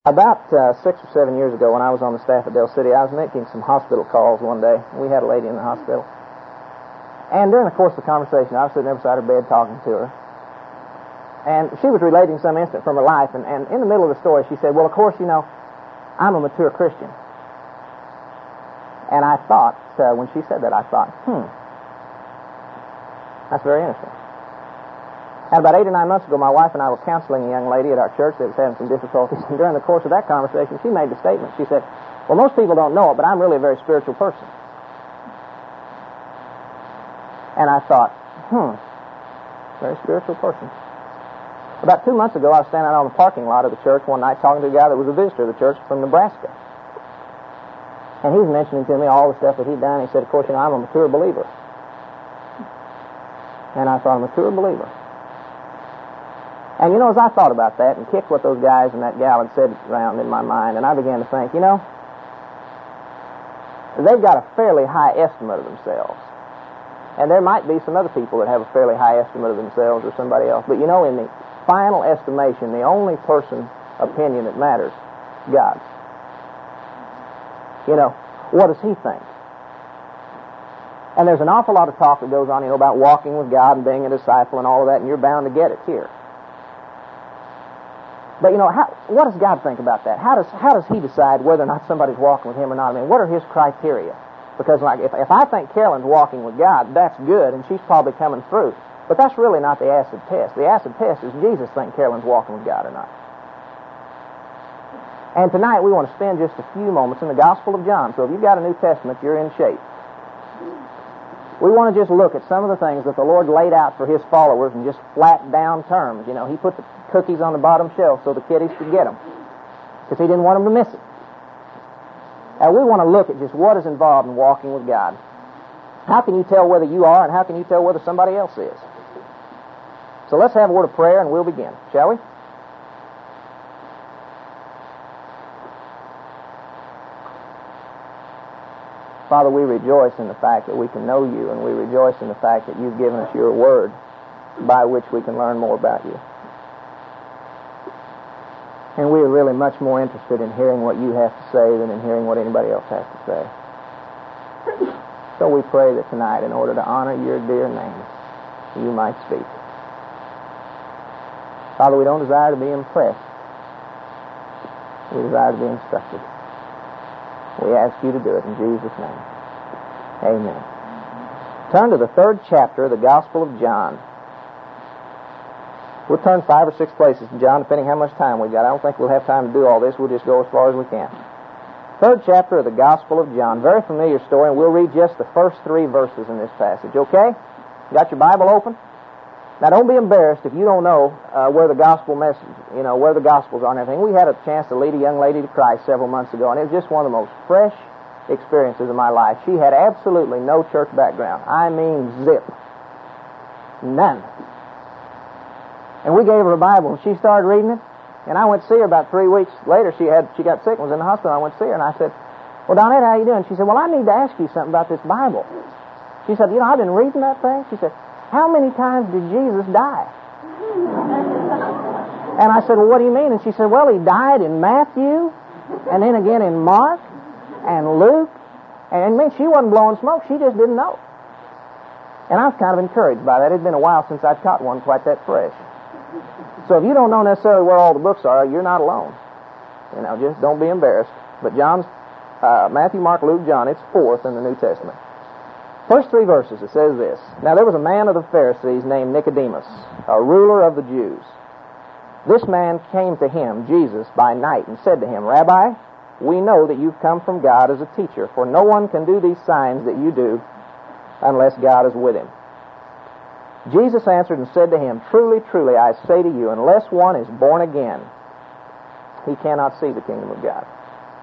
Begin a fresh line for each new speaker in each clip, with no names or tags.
About 6 or 7 years ago, when I was on the staff at Del City, I was making some hospital calls one day. We had a lady in the hospital. And during the course of the conversation, I was sitting there beside her bed talking to her. And she was relating some incident from her life. And in the middle of the story, she said, well, of course, I'm a mature Christian. And I thought, when she said that, I thought, that's very interesting. And about 8 or 9 months ago, my wife and I were counseling a young lady at our church that was having some difficulties. And during the course of that conversation, she made the statement. She said, well, most people don't know it, but I'm really a very spiritual person. And I thought, very spiritual person. About 2 months ago, I was standing out on the parking lot of the church one night talking to a guy that was a visitor to the church from Nebraska. And he was mentioning to me all the stuff that he'd done. He said, of course, I'm a mature believer. And I thought, a mature believer. And as I thought about that and kicked what those guys and that gal had said around in my mind, and I began to think, they've got a fairly high estimate of themselves. And there might be some other people that have a fairly high estimate of themselves or somebody else. But in the final estimation, the only person's opinion that matters, God's. What does he think? And there's an awful lot of talk that goes on, about walking with God and being a disciple and all of that, and you're bound to get it here. But, what does God think about that? How does he decide whether or not somebody's walking with him or not? I mean, what are his criteria? Because, if I think Carolyn's walking with God, that's good, and she's probably coming through. But that's really not the acid test. The acid test is Jesus think Carolyn's walking with God or not. And tonight we want to spend just a few moments in the Gospel of John. So if you've got a New Testament, you're in shape. We want to just look at some of the things that the Lord laid out for his followers in just flat down terms. He put the cookies on the bottom shelf so the kiddies could get them, because he didn't want them to miss it. And we want to look at just what is involved in walking with God. How can you tell whether you are, and how can you tell whether somebody else is? So let's have a word of prayer and we'll begin, shall we? Father, we rejoice in the fact that we can know you, and we rejoice in the fact that you've given us your word by which we can learn more about you. And we are really much more interested in hearing what you have to say than in hearing what anybody else has to say. So we pray that tonight, in order to honor your dear name, you might speak. Father, we don't desire to be impressed. We desire to be instructed. We ask you to do it in Jesus' name. Amen. Turn to the 3rd chapter of the Gospel of John. We'll turn 5 or 6 places in John, depending how much time we've got. I don't think we'll have time to do all this. We'll just go as far as we can. 3rd chapter of the Gospel of John. Very familiar story, and we'll read just the first 3 verses in this passage. Okay? Got your Bible open? Now, don't be embarrassed if you don't know where the gospel message, where the gospels are and everything. We had a chance to lead a young lady to Christ several months ago, and it was just one of the most fresh experiences of my life. She had absolutely no church background. I mean, zip. None. And we gave her a Bible, and she started reading it, and I went to see her about 3 weeks later. She got sick and was in the hospital. I went to see her, and I said, well, Donette, how you doing? She said, well, I need to ask you something about this Bible. She said, I've been reading that thing. She said, how many times did Jesus die? And I said, well, what do you mean? And she said, well, he died in Matthew, and then again in Mark, and Luke. And she wasn't blowing smoke. She just didn't know. And I was kind of encouraged by that. It had been a while since I'd caught one quite that fresh. So if you don't know necessarily where all the books are, you're not alone. Just don't be embarrassed. But John's, Matthew, Mark, Luke, John, it's 4th in the New Testament. First 3 verses, it says this. Now there was a man of the Pharisees named Nicodemus, a ruler of the Jews. This man came to him, Jesus, by night and said to him, Rabbi, we know that you've come from God as a teacher, for no one can do these signs that you do unless God is with him. Jesus answered and said to him, Truly, truly, I say to you, unless one is born again, he cannot see the kingdom of God.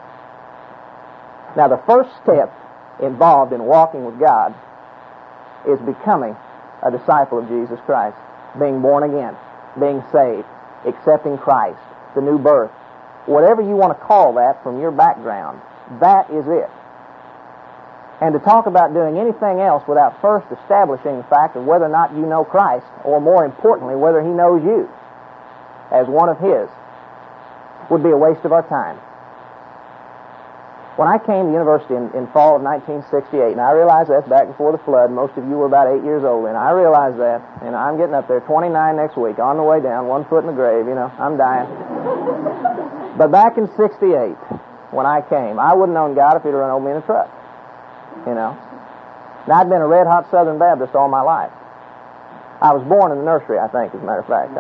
Now the first step involved in walking with God is becoming a disciple of Jesus Christ, being born again, being saved, accepting Christ, the new birth. Whatever you want to call that from your background, that is it. And to talk about doing anything else without first establishing the fact of whether or not you know Christ, or more importantly, whether he knows you as one of his, would be a waste of our time. When I came to university in fall of 1968, and I realize that's back before the flood, most of you were about 8 years old, and I realize that, and I'm getting up there, 29 next week, on the way down, 1 foot in the grave, I'm dying. But back in 68, when I came, I wouldn't have known God if He'd have run over me in a truck, Now, I'd been a red-hot Southern Baptist all my life. I was born in the nursery, I think, as a matter of fact.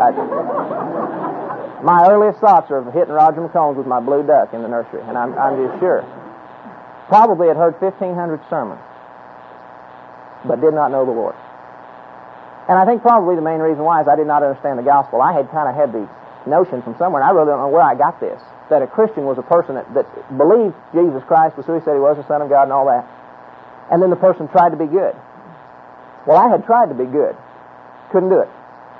My earliest thoughts are of hitting Roger McCombs with my blue duck in the nursery, and I'm just sure. Probably had heard 1,500 sermons, but did not know the Lord. And I think probably the main reason why is I did not understand the gospel. I had kind of had the notion from somewhere, and I really don't know where I got this, that a Christian was a person that believed Jesus Christ was who He said He was, the Son of God and all that. And then the person tried to be good. Well, I had tried to be good. Couldn't do it.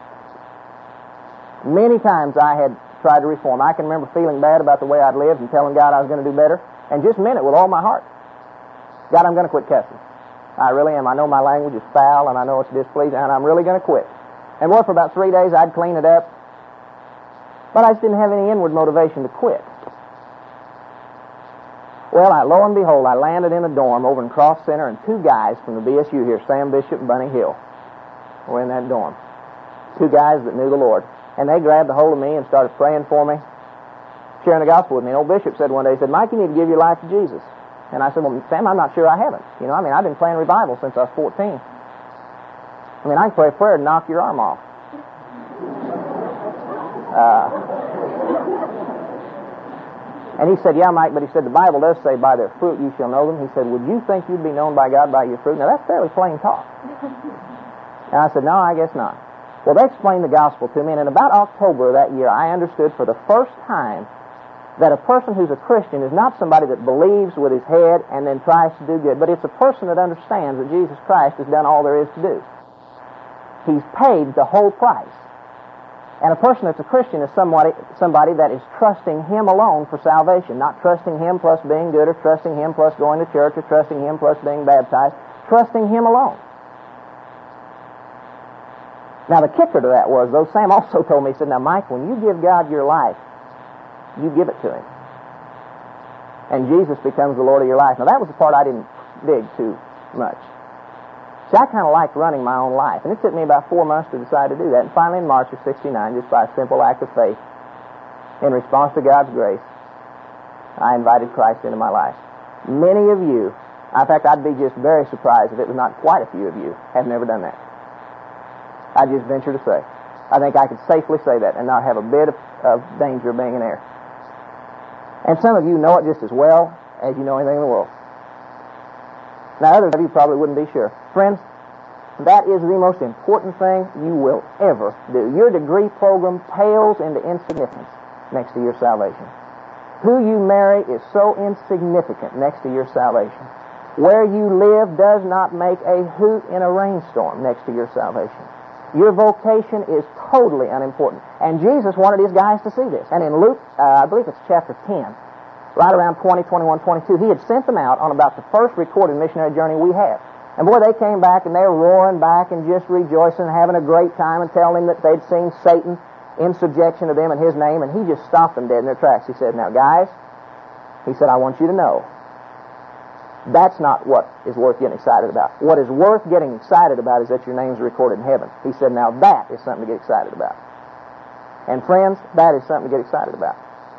Many times I had tried to reform. I can remember feeling bad about the way I'd lived and telling God I was going to do better, and just meant it with all my heart. God, I'm going to quit cussing. I really am. I know my language is foul, and I know it's displeasing, and I'm really going to quit. And boy, for about 3 days I'd clean it up, but I just didn't have any inward motivation to quit. Well, lo and behold, I landed in a dorm over in Cross Center, and 2 guys from the BSU here, Sam Bishop and Bunny Hill, were in that dorm. 2 guys that knew the Lord. And they grabbed a hold of me and started praying for me, sharing the gospel with me. And old Bishop said one day, he said, Mike, you need to give your life to Jesus. And I said, well, Sam, I'm not sure I haven't. I've been playing revival since I was 14. I can pray a prayer and knock your arm off. And he said, yeah, Mike, but he said, the Bible does say, by their fruit you shall know them. He said, would you think you'd be known by God by your fruit? Now, that's fairly plain talk. And I said, no, I guess not. Well, they explained the gospel to me, and in about October of that year, I understood for the first time that a person who's a Christian is not somebody that believes with his head and then tries to do good, but it's a person that understands that Jesus Christ has done all there is to do. He's paid the whole price. And a person that's a Christian is somebody that is trusting Him alone for salvation, not trusting Him plus being good, or trusting Him plus going to church, or trusting Him plus being baptized, trusting Him alone. Now, the kicker to that was, though, Sam also told me, he said, now, Mike, when you give God your life, you give it to Him. And Jesus becomes the Lord of your life. Now, that was the part I didn't dig too much. See, I kind of liked running my own life. And it took me about 4 months to decide to do that. And finally, in March of '69, just by a simple act of faith, in response to God's grace, I invited Christ into my life. Many of you, in fact, I'd be just very surprised if it was not quite a few of you, have never done that. I just venture to say. I think I could safely say that and not have a bit of danger of being in error. And some of you know it just as well as you know anything in the world. Now, others of you probably wouldn't be sure. Friends, that is the most important thing you will ever do. Your degree program pales into insignificance next to your salvation. Who you marry is so insignificant next to your salvation. Where you live does not make a hoot in a rainstorm next to your salvation. Your vocation is totally unimportant. And Jesus wanted His guys to see this. And in Luke, I believe it's chapter 10, right around 20, 21, 22, He had sent them out on about the first recorded missionary journey we have. And boy, they came back and they were roaring back and just rejoicing and having a great time and telling Him that they'd seen Satan in subjection to them in His name. And He just stopped them dead in their tracks. He said, now guys, He said, I want you to know, that's not what is worth getting excited about. What is worth getting excited about is that your names are recorded in heaven. He said, now that is something to get excited about. And friends, that is something to get excited about.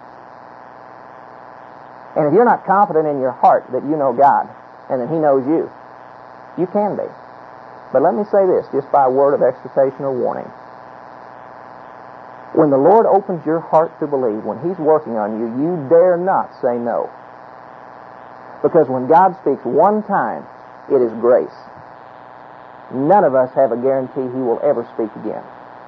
And if you're not confident in your heart that you know God and that He knows you, you can be. But let me say this, just by a word of exhortation or warning. When the Lord opens your heart to believe, when He's working on you, you dare not say no. Because when God speaks one time, it is grace. None of us have a guarantee He will ever speak again.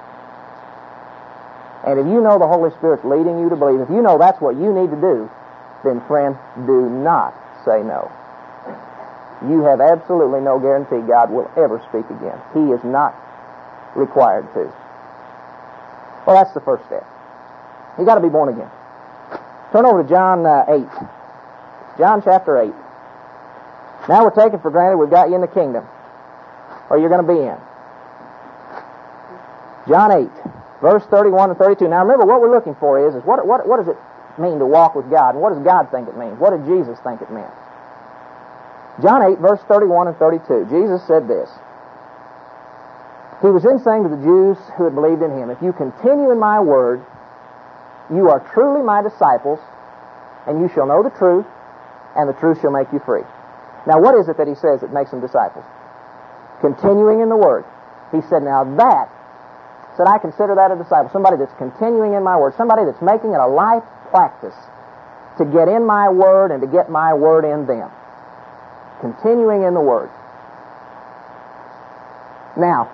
And if you know the Holy Spirit's leading you to believe, if you know that's what you need to do, then friend, do not say no. You have absolutely no guarantee God will ever speak again. He is not required to. Well, that's the first step. You've got to be born again. Turn over to John 8. John chapter 8. Now we're taking for granted we've got you in the kingdom, or you're going to be in. John 8, verse 31 and 32. Now remember, what we're looking for is what does it mean to walk with God? And what does God think it means? What did Jesus think it meant? John 8, verse 31 and 32. Jesus said this. He was then saying to the Jews who had believed in him, if you continue in my word, you are truly my disciples, and you shall know the truth, and the truth shall make you free. Now, what is it that he says that makes them disciples? Continuing in the word. He said, now that, said, I consider that a disciple. Somebody that's continuing in my word. Somebody that's making it a life practice to get in my word and to get my word in them. Continuing in the word. Now,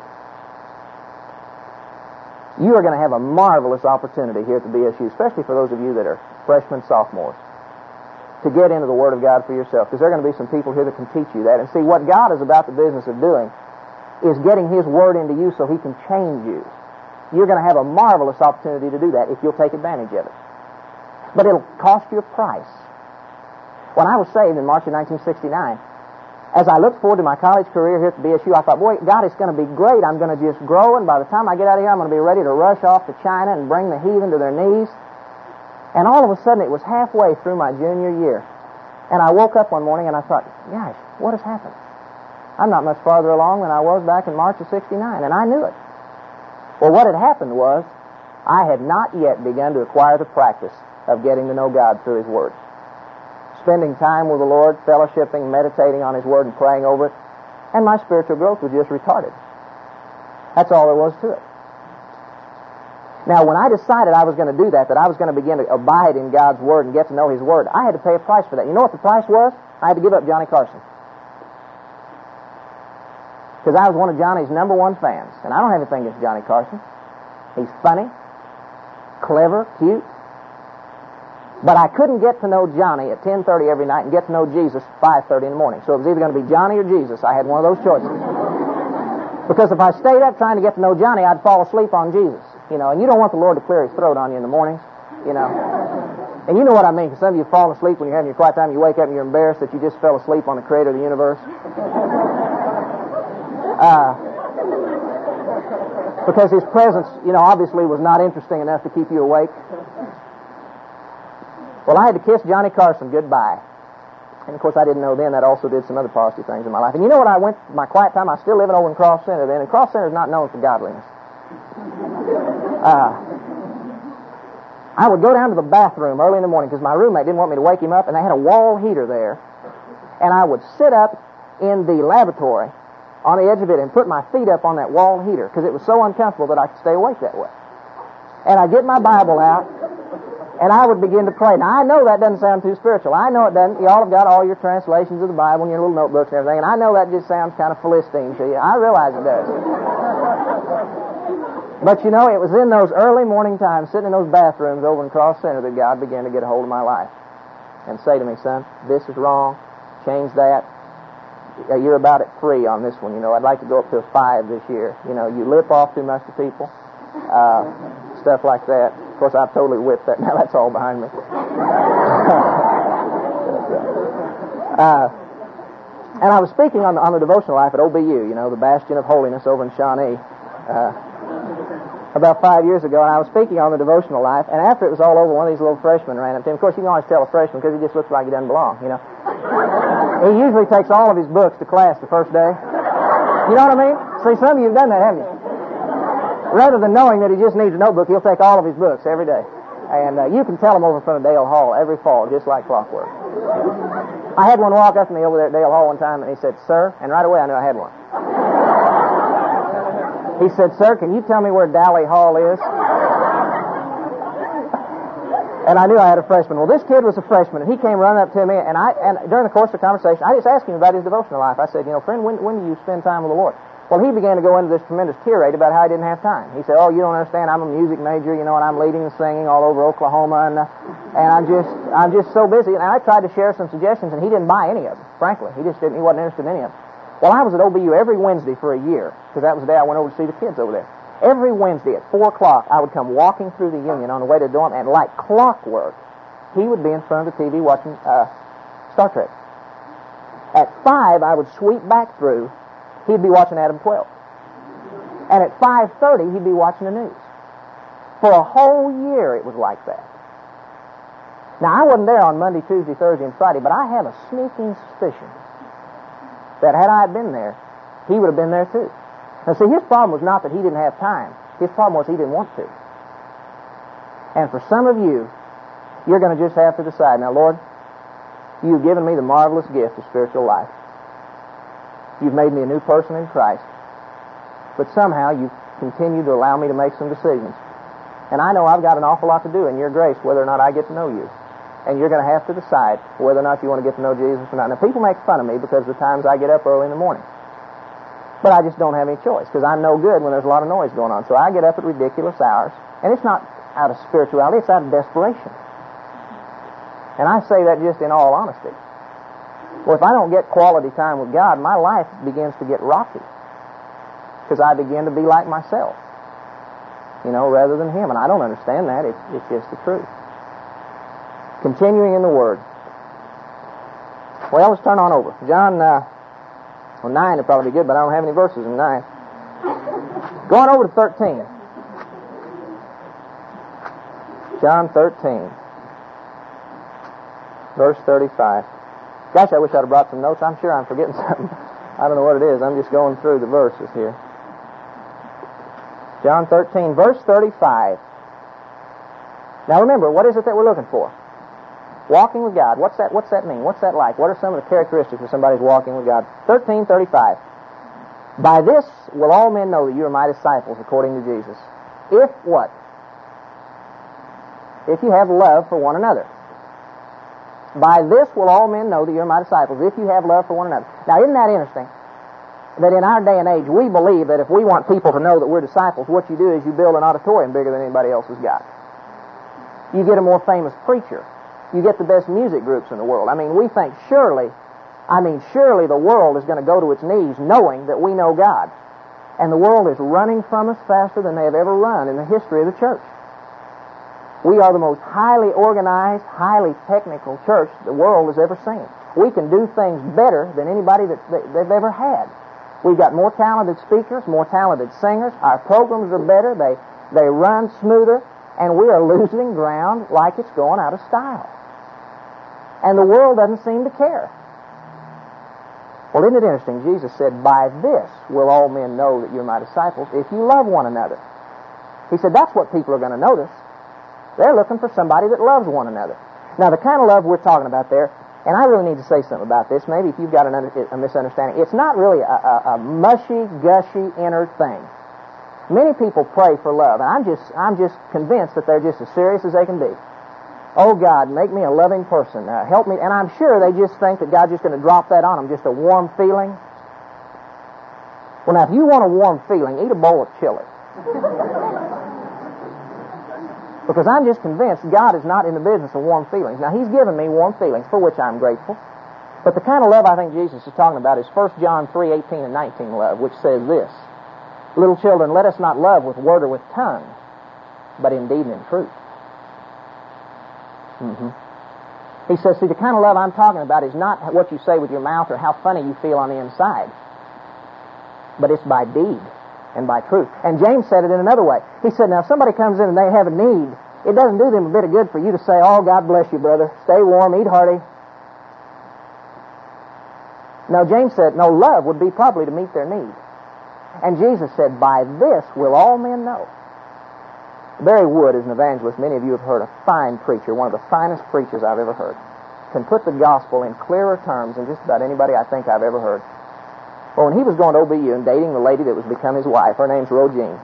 you are going to have a marvelous opportunity here at the BSU, especially for those of you that are freshmen, sophomores, to get into the Word of God for yourself, because there are going to be some people here that can teach you that. And see, what God is about the business of doing is getting His Word into you so He can change you. You're going to have a marvelous opportunity to do that if you'll take advantage of it. But it'll cost you a price. When I was saved in March of 1969, as I looked forward to my college career here at the BSU, I thought, boy, God, it's going to be great. I'm going to just grow, and by the time I get out of here, I'm going to be ready to rush off to China and bring the heathen to their knees. And all of a sudden, it was halfway through my junior year. And I woke up one morning and I thought, gosh, what has happened? I'm not much farther along than I was back in March of 69, and I knew it. Well, what had happened was, I had not yet begun to acquire the practice of getting to know God through His Word. Spending time with the Lord, fellowshipping, meditating on His Word, and praying over it, and my spiritual growth was just retarded. That's all there was to it. Now, when I decided I was going to do that I was going to begin to abide in God's Word and get to know His Word, I had to pay a price for that. You know what the price was? I had to give up Johnny Carson. Because I was one of Johnny's number one fans. And I don't have anything against Johnny Carson. He's funny, clever, cute. But I couldn't get to know Johnny at 10:30 every night and get to know Jesus at 5:30 in the morning. So it was either going to be Johnny or Jesus. I had one of those choices. Because if I stayed up trying to get to know Johnny, I'd fall asleep on Jesus. You know, and you don't want the Lord to clear His throat on you in the mornings, you know. And you know what I mean, because some of you fall asleep when you're having your quiet time, you wake up and you're embarrassed that you just fell asleep on the Creator of the universe. Because His presence, you know, obviously was not interesting enough to keep you awake. Well, I had to kiss Johnny Carson goodbye. And, of course, I didn't know then that also did some other positive things in my life. And you know what I went, my quiet time, I was still living over in Cross Center then, and Cross Center is not known for godliness. I would go down to the bathroom early in the morning because my roommate didn't want me to wake him up, and they had a wall heater there. And I would sit up in the lavatory on the edge of it and put my feet up on that wall heater because it was so uncomfortable that I could stay awake that way. And I'd get my Bible out, and I would begin to pray. Now, I know that doesn't sound too spiritual. I know it doesn't. Y'all have got all your translations of the Bible and your little notebooks and everything, and I know that just sounds kind of Philistine to you. I realize it does. But, you know, it was in those early morning times, sitting in those bathrooms over in Cross Center, that God began to get a hold of my life and say to me, son, this is wrong. Change that. You're about at 3 on this one. You know, I'd like to go up to a 5 this year. You know, you lip off too much to people. Stuff like that. Of course, I've totally whipped that. Now that's all behind me. And I was speaking on the devotional life at OBU, you know, the bastion of holiness over in Shawnee, about 5 years ago, and I was speaking on the devotional life, and after it was all over, one of these little freshmen ran up to him. Of course, you can always tell a freshman because he just looks like he doesn't belong, you know. He usually takes all of his books to class the first day. You know what I mean? See, some of you have done that, haven't you? Rather than knowing that he just needs a notebook, he'll take all of his books every day. And you can tell him over in front of Dale Hall every fall, just like clockwork. I had one walk up to me over there at Dale Hall one time, and he said, sir, and right away I knew I had one. He said, sir, can you tell me where Dally Hall is? And I knew I had a freshman. Well, this kid was a freshman, and he came running up to me, and during the course of the conversation, I just asked him about his devotional life. I said, you know, friend, when do you spend time with the Lord? Well, he began to go into this tremendous tirade about how he didn't have time. He said, oh, you don't understand, I'm a music major, you know, and I'm leading the singing all over Oklahoma, and I'm just so busy. And I tried to share some suggestions, and he didn't buy any of them, frankly. He wasn't interested in any of them. Well, I was at OBU every Wednesday for a year, because that was the day I went over to see the kids over there. Every Wednesday at 4 o'clock, I would come walking through the Union on the way to the dorm, and like clockwork, he would be in front of the TV watching Star Trek. At 5, I would sweep back through. He'd be watching Adam 12. And at 5:30, he'd be watching the news. For a whole year, it was like that. Now, I wasn't there on Monday, Tuesday, Thursday, and Friday, but I have a sneaking suspicion that had I been there, he would have been there too. Now, see, his problem was not that he didn't have time. His problem was he didn't want to. And for some of you, you're going to just have to decide, now, Lord, you've given me the marvelous gift of spiritual life. You've made me a new person in Christ. But somehow you've continued to allow me to make some decisions. And I know I've got an awful lot to do in your grace whether or not I get to know you. And you're going to have to decide whether or not you want to get to know Jesus or not. Now, people make fun of me because of the times I get up early in the morning. But I just don't have any choice because I'm no good when there's a lot of noise going on. So I get up at ridiculous hours. And it's not out of spirituality, it's out of desperation. And I say that just in all honesty. Well, if I don't get quality time with God, my life begins to get rocky. Because I begin to be like myself, rather than Him. And I don't understand that. It's just the truth. Continuing in the Word. Well, let's turn on over. John 9 would probably be good, but I don't have any verses in 9. Going over to 13. John 13. Verse 35. Gosh, I wish I'd have brought some notes. I'm sure I'm forgetting something. I don't know what it is. I'm just going through the verses here. John 13, verse 35. Now remember, what is it that we're looking for? Walking with God. What's that mean? What's that like? What are some of the characteristics of somebody who's walking with God? 13:35. By this will all men know that you are my disciples, according to Jesus. If what? If you have love for one another. By this will all men know that you're my disciples, if you have love for one another. Now, isn't that interesting? That in our day and age, we believe that if we want people to know that we're disciples, what you do is you build an auditorium bigger than anybody else has got. You get a more famous preacher. You get the best music groups in the world. I mean, we think surely the world is going to go to its knees knowing that we know God. And the world is running from us faster than they have ever run in the history of the church. We are the most highly organized, highly technical church the world has ever seen. We can do things better than anybody that they've ever had. We've got more talented speakers, more talented singers. Our programs are better. They run smoother. And we are losing ground like it's going out of style. And the world doesn't seem to care. Well, isn't it interesting? Jesus said, by this will all men know that you're my disciples, if you love one another. He said, that's what people are going to notice. They're looking for somebody that loves one another. Now, the kind of love we're talking about there, and I really need to say something about this. Maybe if you've got a misunderstanding. It's not really a mushy, gushy, inner thing. Many people pray for love, and I'm just convinced that they're just as serious as they can be. Oh, God, make me a loving person. Help me. And I'm sure they just think that God's just going to drop that on them, just a warm feeling. Well, now, if you want a warm feeling, eat a bowl of chili. Because I'm just convinced God is not in the business of warm feelings. Now, He's given me warm feelings, for which I'm grateful. But the kind of love I think Jesus is talking about is 1 John 3:18 and 19 love, which says this, little children, let us not love with word or with tongue, but in deed and in truth. He says, see, the kind of love I'm talking about is not what you say with your mouth or how funny you feel on the inside, but it's by deed and by truth. And James said it in another way. He said, now if somebody comes in and they have a need, it doesn't do them a bit of good for you to say, oh, God bless you, brother. Stay warm, eat hearty. No, James said, no, love would be probably to meet their need. And Jesus said, by this will all men know. Barry Wood is an evangelist. Many of you have heard, a fine preacher, one of the finest preachers I've ever heard. Can put the gospel in clearer terms than just about anybody I think I've ever heard. Well, when he was going to OBU and dating the lady that was to become his wife, her name's Rogine,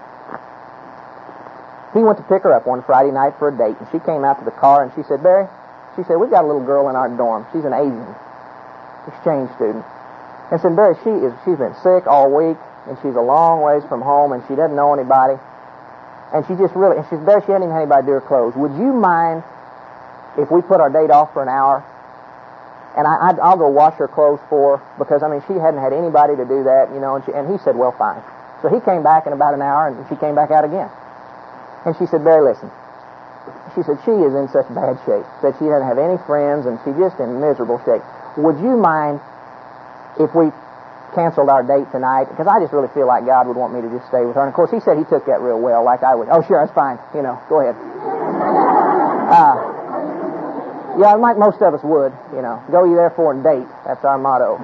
he went to pick her up one Friday night for a date, and she came out to the car, and she said, Barry, she said, we've got a little girl in our dorm. She's an Asian exchange student. And said, Barry, she's been sick all week, and she's a long ways from home, and she doesn't know anybody. And she just really, and she said, Barry, she hadn't even had anybody do her clothes. Would you mind if we put our date off for an hour? And I'll go wash her clothes for her, because, I mean, she hadn't had anybody to do that, you know, and he said, well, fine. So he came back in about an hour, and she came back out again. And she said, Barry, listen. She said, she is in such bad shape. Said she doesn't have any friends, and she's just in miserable shape. Would you mind if we canceled our date tonight? Because I just really feel like God would want me to just stay with her. And, of course, he said he took that real well, like I would. Oh, sure, that's fine. You know, go ahead. Yeah, like most of us would, you know. Go ye therefore and date. That's our motto.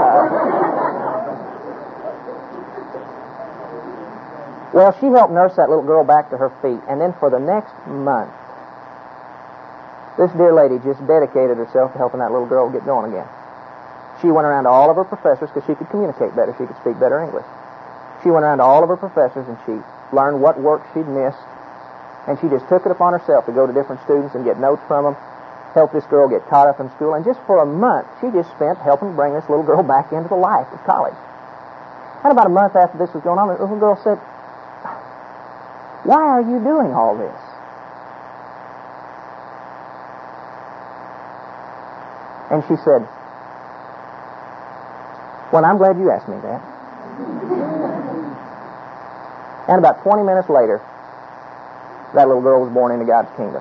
Well, she helped nurse that little girl back to her feet, and then for the next month, this dear lady just dedicated herself to helping that little girl get going again. She went around to all of her professors because she could communicate better. She could speak better English. She went around to all of her professors and she learned what work she'd missed, and she just took it upon herself to go to different students and get notes from them, help this girl get caught up in school, and just for a month she just spent helping bring this little girl back into the life of college. And about a month after this was going on, the little girl said, "Why are you doing all this?" And she said, "Well, I'm glad you asked me that." And about 20 minutes later, that little girl was born into God's kingdom.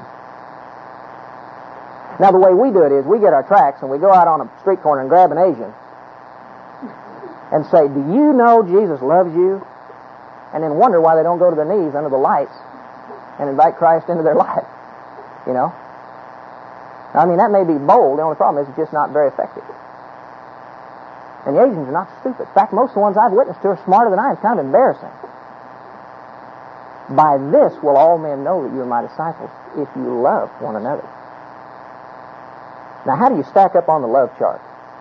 Now, the way we do it is we get our tracts and we go out on a street corner and grab an Asian and say, "Do you know Jesus loves you?" And then wonder why they don't go to their knees under the lights and invite Christ into their life. You know? Now, I mean, that may be bold. The only problem is it's just not very effective. And the Asians are not stupid. In fact, most of the ones I've witnessed to are smarter than I am. It's kind of embarrassing. By this will all men know that you are my disciples, if you love one another. Now, how do you stack up on the love chart?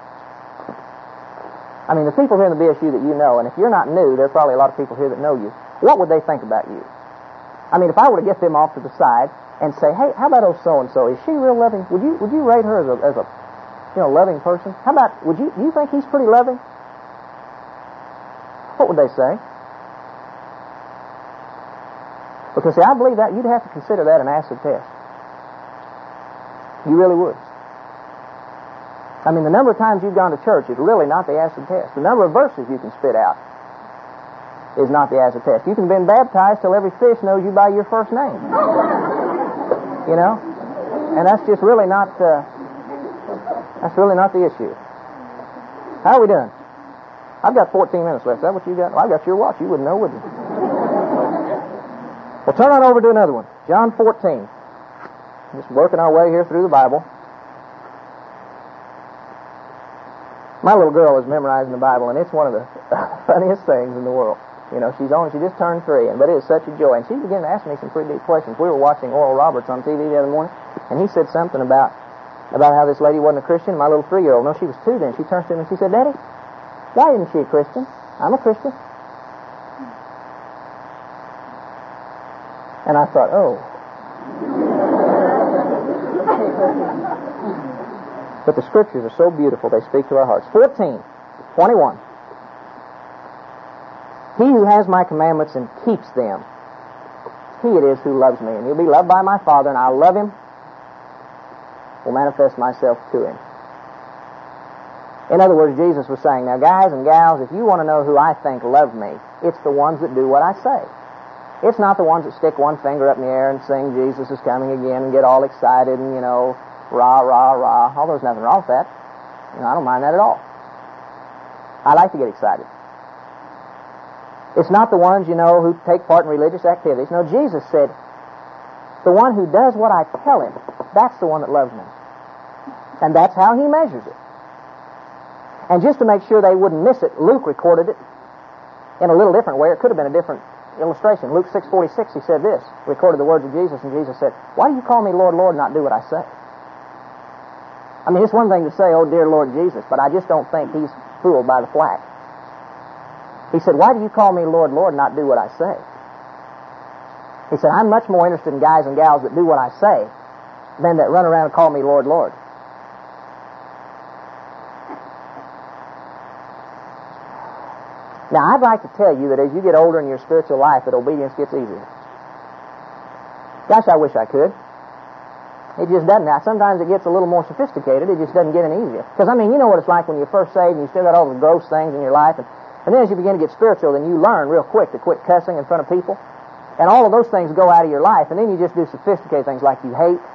I mean, the people here in the BSU that you know, and if you're not new, there are probably a lot of people here that know you, what would they think about you? I mean, if I were to get them off to the side and say, "Hey, how about old so-and-so? Is she real loving? Would you rate her as a loving person? How about, do you think he's pretty loving?" What would they say? Because, see, I believe that you'd have to consider that an acid test. You really would. I mean, the number of times you've gone to church is really not the acid test. The number of verses you can spit out is not the acid test. You can have been baptized till every fish knows you by your first name. You know? And that's just really not, that's really not the issue. How are we doing? I've got 14 minutes left. Is that what you got? Well, I got your watch. You wouldn't know, would you? Well, turn on over to another one. John 14. Just working our way here through the Bible. My little girl is memorizing the Bible, and it's one of the funniest things in the world. You know, she just turned 3, but it is such a joy. And she began to ask me some pretty deep questions. We were watching Oral Roberts on TV the other morning, and he said something about how this lady wasn't a Christian. My little 3-year-old, no, she was 2 then. She turns to him and she said, "Daddy, why isn't she a Christian? I'm a Christian." And I thought, oh. But the Scriptures are so beautiful, they speak to our hearts. 14:21. He who has my commandments and keeps them, he it is who loves me. And he'll be loved by my Father, and I'll love him, will manifest myself to him. In other words, Jesus was saying, now guys and gals, if you want to know who I think love me, it's the ones that do what I say. It's not the ones that stick one finger up in the air and sing Jesus is coming again and get all excited and, rah, rah, rah. Although there's nothing wrong with that. I don't mind that at all. I like to get excited. It's not the ones, who take part in religious activities. No, Jesus said, the one who does what I tell him, that's the one that loves me. And that's how he measures it. And just to make sure they wouldn't miss it, Luke recorded it in a little different way. It could have been a different illustration. Luke 6:46, he said this, recorded the words of Jesus, and Jesus said, "Why do you call me Lord, Lord, and not do what I say?" I mean, it's one thing to say, "Oh, dear Lord Jesus," but I just don't think he's fooled by the flack. He said, "Why do you call me Lord, Lord, and not do what I say?" He said, "I'm much more interested in guys and gals that do what I say than that run around and call me Lord, Lord." Now, I'd like to tell you that as you get older in your spiritual life, that obedience gets easier. Gosh, I wish I could. It just doesn't. Now, sometimes it gets a little more sophisticated. It just doesn't get any easier. Because, you know what it's like when you're first saved and you still got all the gross things in your life. And then as you begin to get spiritual, then you learn real quick to quit cussing in front of people. And all of those things go out of your life. And then you just do sophisticated things like you hate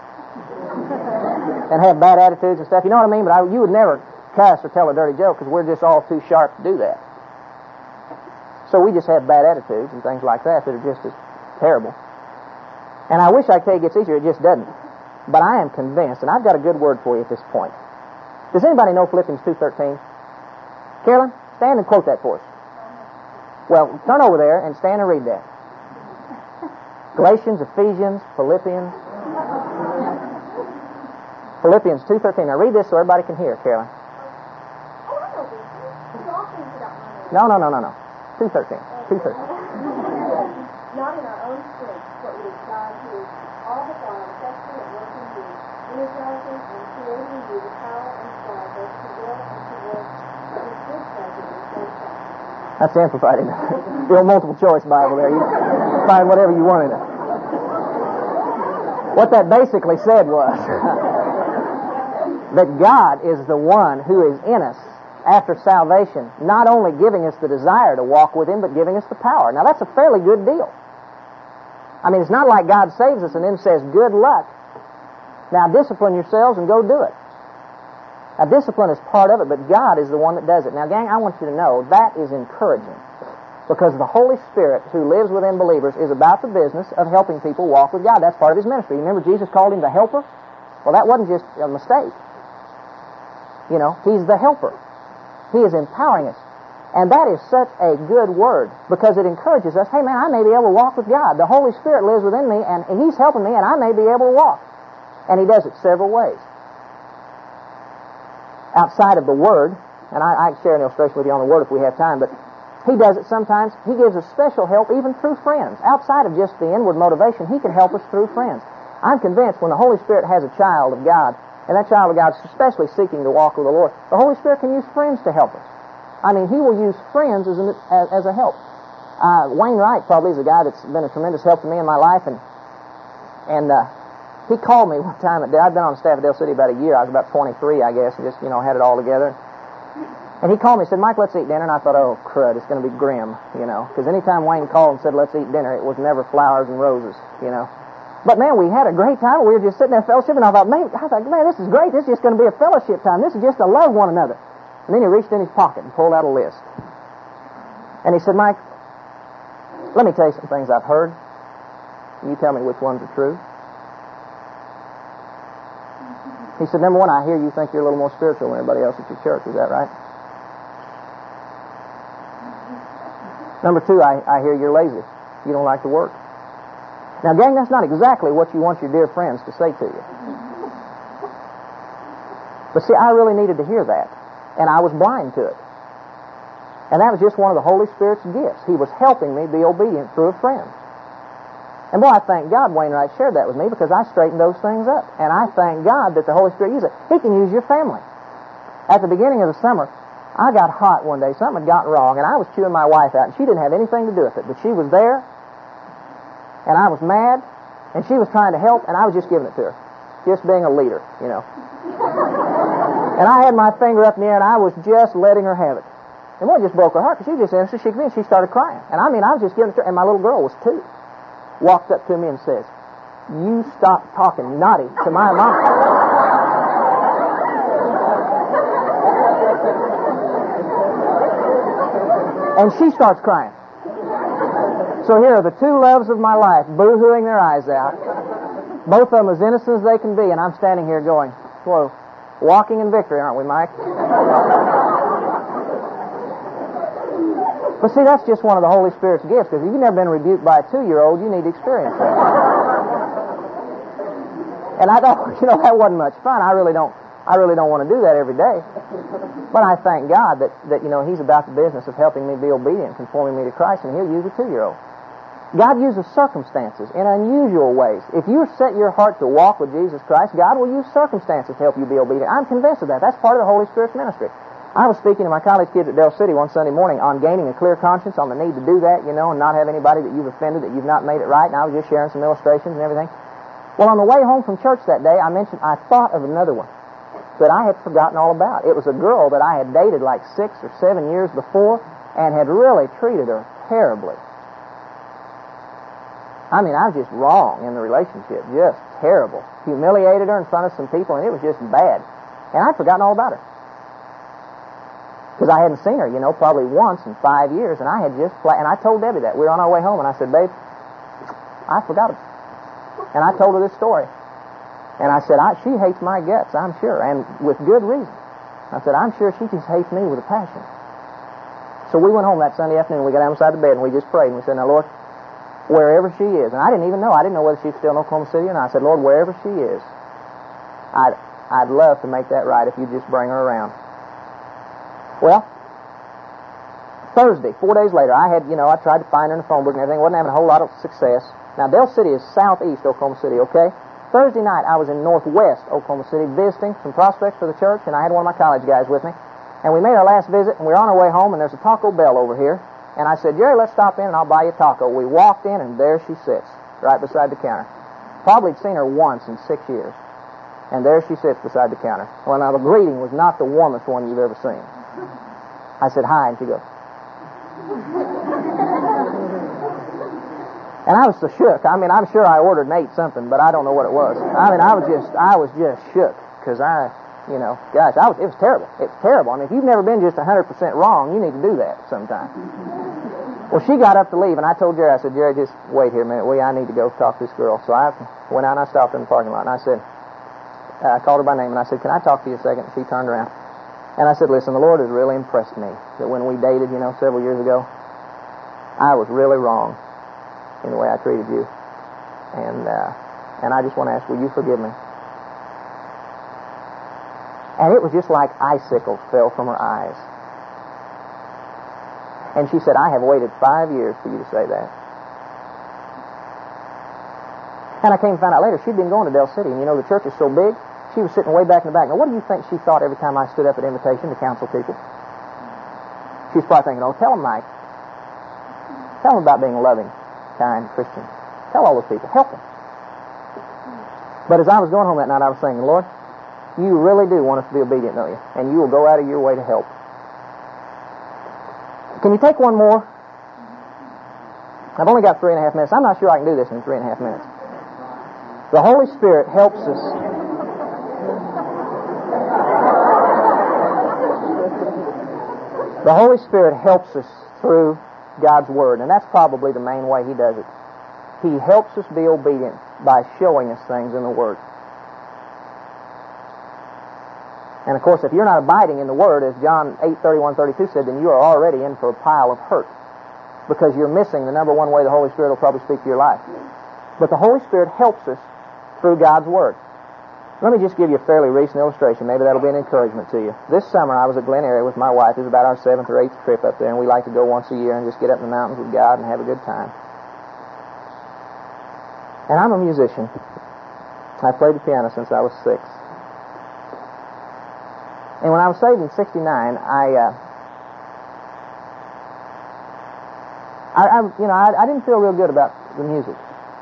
and have bad attitudes and stuff. You know what I mean? But you would never cuss or tell a dirty joke because we're just all too sharp to do that. So we just have bad attitudes and things like that are just as terrible. And I wish I could tell you it gets easier. It just doesn't. But I am convinced, and I've got a good word for you at this point. Does anybody know Philippians 2:13? Carolyn, stand and quote that for us. Well, turn over there and stand and read that. Galatians, Ephesians, Philippians. Philippians 2:13. Now read this so everybody can hear, Carolyn. No. 2:13. 2:13.
Not in our own strength, but it is God who is all the while effectually at work in you, energizing and creating in you the power and desire both to will and to work for His good pleasure and full satisfaction.
That's amplified in the old multiple choice Bible there. You find whatever you want in it. What that basically said was that God is the one who is in us after salvation, not only giving us the desire to walk with Him, but giving us the power. Now that's a fairly good deal. I mean, it's not like God saves us and then says, good luck. Now discipline yourselves and go do it. Now discipline is part of it, but God is the one that does it. Now gang, I want you to know that is encouraging, because the Holy Spirit who lives within believers is about the business of helping people walk with God. That's part of His ministry. Remember Jesus called Him the helper? Well, that wasn't just a mistake. You know, He's the helper. He is empowering us. And that is such a good word, because it encourages us, hey man, I may be able to walk with God. The Holy Spirit lives within me, and He's helping me, and I may be able to walk. And He does it several ways. Outside of the Word, and I can share an illustration with you on the Word if we have time, but He does it sometimes. He gives us special help even through friends. Outside of just the inward motivation, He can help us through friends. I'm convinced when the Holy Spirit has a child of God, and that child of God is especially seeking to walk with the Lord, the Holy Spirit can use friends to help us. I mean, He will use friends as a help. Wayne Wright probably is a guy that's been a tremendous help to me in my life, and he called me one time. I'd been on staff at Dale City about a year. I was about 23, I guess, and just, had it all together. And he called me and said, Mike, let's eat dinner. And I thought, oh, crud, it's going to be grim, because anytime Wayne called and said, let's eat dinner, it was never flowers and roses, But, man, we had a great time. We were just sitting there fellowshipping. I thought, man, this is great. This is just going to be a fellowship time. This is just to love one another. And then he reached in his pocket and pulled out a list. And he said, Mike, let me tell you some things I've heard. You tell me which ones are true. He said, number one, I hear you think you're a little more spiritual than everybody else at your church. Is that right? Number two, I hear you're lazy. You don't like to work. Now, gang, that's not exactly what you want your dear friends to say to you. But see, I really needed to hear that. And I was blind to it. And that was just one of the Holy Spirit's gifts. He was helping me be obedient through a friend. And boy, I thank God Wainwright shared that with me, because I straightened those things up. And I thank God that the Holy Spirit uses it. He can use your family. At the beginning of the summer, I got hot one day. Something had gotten wrong, and I was chewing my wife out, and she didn't have anything to do with it. But she was there, and I was mad, and she was trying to help, and I was just giving it to her. Just being a leader, And I had my finger up in the air, and I was just letting her have it. And it just broke her heart, because she just answered, she started crying. And I was just giving it to her, and my little girl was 2. Walked up to me and says, you stop talking naughty to my mom. And she starts crying. So here are the 2 loves of my life, boo-hooing their eyes out. Both of them as innocent as they can be, and I'm standing here going, whoa, walking in victory, aren't we, Mike? But see, that's just one of the Holy Spirit's gifts, because if you've never been rebuked by a 2-year-old, you need to experience that. And I thought, that wasn't much fun. I really don't want to do that every day. But I thank God that He's about the business of helping me be obedient, conforming me to Christ, and He'll use a 2-year-old. God uses circumstances in unusual ways. If you set your heart to walk with Jesus Christ, God will use circumstances to help you be obedient. I'm convinced of that. That's part of the Holy Spirit's ministry. I was speaking to my college kids at Dale City one Sunday morning on gaining a clear conscience, on the need to do that, and not have anybody that you've offended, that you've not made it right, and I was just sharing some illustrations and everything. Well, on the way home from church that day, I thought of another one that I had forgotten all about. It was a girl that I had dated like 6 or 7 years before and had really treated her terribly. I was just wrong in the relationship, just terrible. Humiliated her in front of some people, and it was just bad. And I'd forgotten all about her. Because I hadn't seen her, probably once in 5 years, and I had just and I told Debbie that. We were on our way home, and I said, babe, I forgot her. And I told her this story. And I said, she hates my guts, I'm sure, and with good reason. I said, I'm sure she just hates me with a passion. So we went home that Sunday afternoon. We got down beside the bed and we just prayed. And we said, now, Lord, wherever she is, and I didn't even know. I didn't know whether she's still in Oklahoma City or not. I said, Lord, wherever she is, I'd love to make that right if you'd just bring her around. Well, Thursday, 4 days later, I tried to find her in the phone book and everything. Wasn't having a whole lot of success. Now, Del City is southeast Oklahoma City, okay? Thursday night, I was in northwest Oklahoma City visiting some prospects for the church, and I had one of my college guys with me. And we made our last visit, and we were on our way home, and there's a Taco Bell over here. And I said, Jerry, let's stop in, and I'll buy you a taco. We walked in, and there she sits, right beside the counter. Probably had seen her once in 6 years. And there she sits beside the counter. Well, now, the greeting was not the warmest one you've ever seen. I said, hi, and she goes. And I was so shook. I mean, I'm sure I ordered and ate something, but I don't know what it was. I mean, I was just shook, because it was terrible. It was terrible. I mean, if you've never been just 100% wrong, you need to do that sometime. Well, she got up to leave, and I told Jerry, I said, Jerry, just wait here a minute. I need to go talk to this girl. So I went out and I stopped in the parking lot, and I said, I called her by name, and I said, can I talk to you a second? And she turned around. And I said, listen, the Lord has really impressed me that when we dated, several years ago, I was really wrong in the way I treated you. And I just want to ask, will you forgive me? And it was just like icicles fell from her eyes. And she said, I have waited 5 years for you to say that. And I came to find out later, she'd been going to Del City. And the church is so big, she was sitting way back in the back. Now, what do you think she thought every time I stood up at invitation to counsel people? She was probably thinking, oh, tell them, Mike. Tell them about being a loving, kind Christian. Tell all those people. Help them. But as I was going home that night, I was saying, Lord, you really do want us to be obedient, don't you? And you will go out of your way to help. Can you take one more? I've only got 3.5 minutes. I'm not sure I can do this in 3.5 minutes. The Holy Spirit helps us. The Holy Spirit helps us through God's Word, and that's probably the main way He does it. He helps us be obedient by showing us things in the Word. And of course, if you're not abiding in the Word, as John 8:31-32 said, then you are already in for a pile of hurt, because you're missing the number one way the Holy Spirit will probably speak to your life. But the Holy Spirit helps us through God's Word. Let me just give you a fairly recent illustration. Maybe that'll be an encouragement to you. This summer I was at Glen Eyrie with my wife. It was about our 7th or 8th trip up there, and we like to go once a year and just get up in the mountains with God and have a good time. And I'm a musician. I played the piano since I was 6. And when I was saved in '69, I didn't feel real good about the music.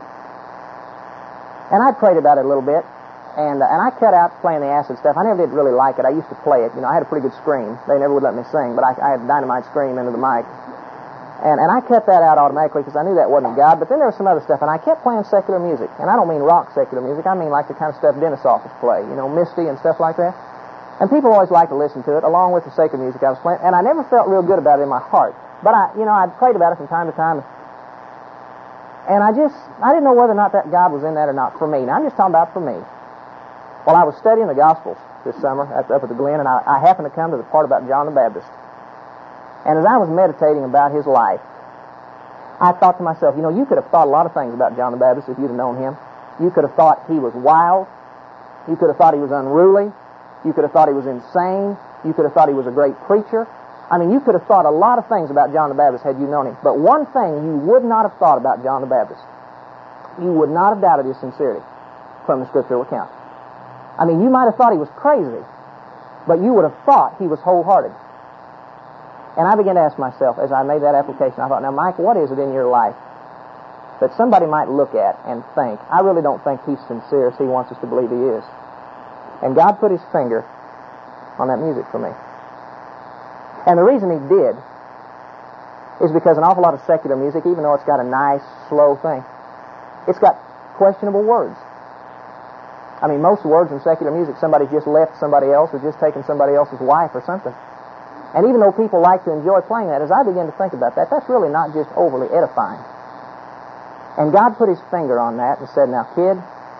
And I prayed about it a little bit, and I cut out playing the acid stuff. I never did really like it. I used to play it. I had a pretty good scream. They never would let me sing, but I had a dynamite scream into the mic. And I cut that out automatically because I knew that wasn't God. But then there was some other stuff, and I kept playing secular music. And I don't mean rock secular music. I mean like the kind of stuff dentist office play, Misty and stuff like that. And people always like to listen to it, along with the sacred music I was playing. And I never felt real good about it in my heart. But I'd prayed about it from time to time. And I didn't know whether or not that God was in that or not for me. Now, I'm just talking about for me. Well, I was studying the Gospels this summer up at the Glen, and I happened to come to the part about John the Baptist. And as I was meditating about his life, I thought to myself, you could have thought a lot of things about John the Baptist if you'd have known him. You could have thought he was wild. You could have thought he was unruly. You could have thought he was insane. You could have thought he was a great preacher. You could have thought a lot of things about John the Baptist had you known him. But one thing you would not have thought about John the Baptist, you would not have doubted his sincerity from the scriptural account. You might have thought he was crazy, but you would have thought he was wholehearted. And I began to ask myself, as I made that application, I thought, now, Mike, what is it in your life that somebody might look at and think, I really don't think he's sincere as he wants us to believe he is? And God put his finger on that music for me. And the reason he did is because an awful lot of secular music, even though it's got a nice, slow thing, it's got questionable words. Most words in secular music, somebody's just left somebody else or just taken somebody else's wife or something. And even though people like to enjoy playing that, as I began to think about that, that's really not just overly edifying. And God put his finger on that and said, now, kid,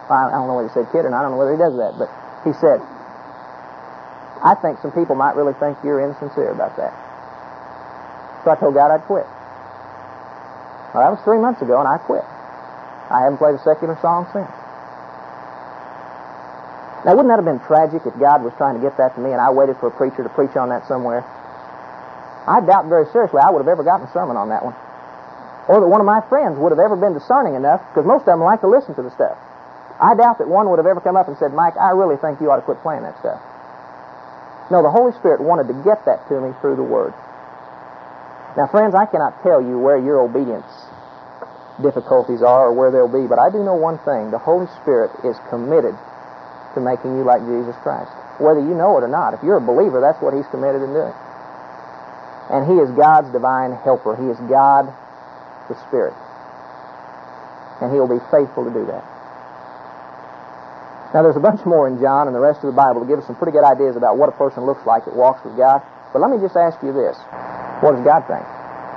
I don't know whether he said kid or not. I don't know whether he does that. But he said, I think some people might really think you're insincere about that. So I told God I'd quit. Well, that was 3 months ago, and I quit. I haven't played a secular song since. Now, wouldn't that have been tragic if God was trying to get that to me and I waited for a preacher to preach on that somewhere? I doubt very seriously I would have ever gotten a sermon on that one. Or that one of my friends would have ever been discerning enough, because most of them like to listen to the stuff. I doubt that one would have ever come up and said, Mike, I really think you ought to quit playing that stuff. No, the Holy Spirit wanted to get that to me through the Word. Now, friends, I cannot tell you where your obedience difficulties are or where they'll be, but I do know one thing. The Holy Spirit is committed to making you like Jesus Christ. Whether you know it or not, if you're a believer, that's what He's committed in doing. And He is God's divine helper. He is God, the Spirit. And He'll be faithful to do that. Now, there's a bunch more in John and the rest of the Bible to give us some pretty good ideas about what a person looks like that walks with God. But let me just ask you this. What does God think?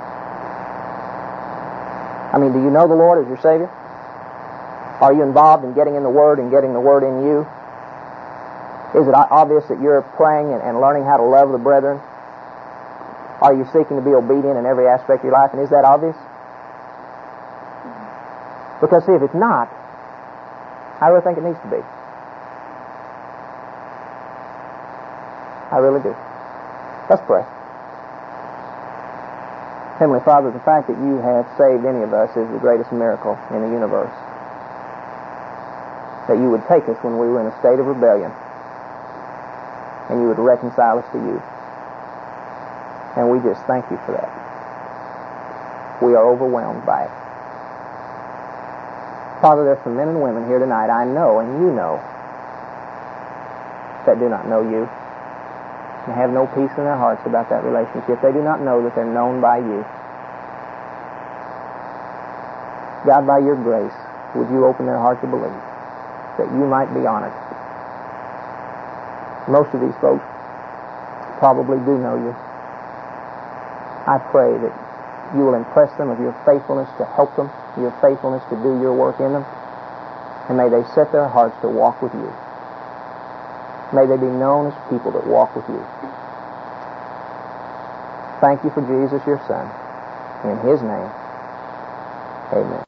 I mean, do you know the Lord as your Savior? Are you involved in getting in the Word and getting the Word in you? Is it obvious that you're praying and learning how to love the brethren? Are you seeking to be obedient in every aspect of your life? And is that obvious? Because, see, if it's not, I really think it needs to be. I really do. Let's pray. Heavenly Father, the fact that you have saved any of us is the greatest miracle in the universe. That you would take us when we were in a state of rebellion and you would reconcile us to you. And we just thank you for that. We are overwhelmed by it. Father, there's some men and women here tonight, I know and you know, that do not know you and have no peace in their hearts about that relationship. They do not know that they're known by you. God, by your grace, would you open their heart to believe that you might be honored? Most of these folks probably do know you. I pray that you will impress them of your faithfulness to help them, your faithfulness to do your work in them, and may they set their hearts to walk with you. May they be known as people that walk with you. Thank you for Jesus, your Son. In His name, amen.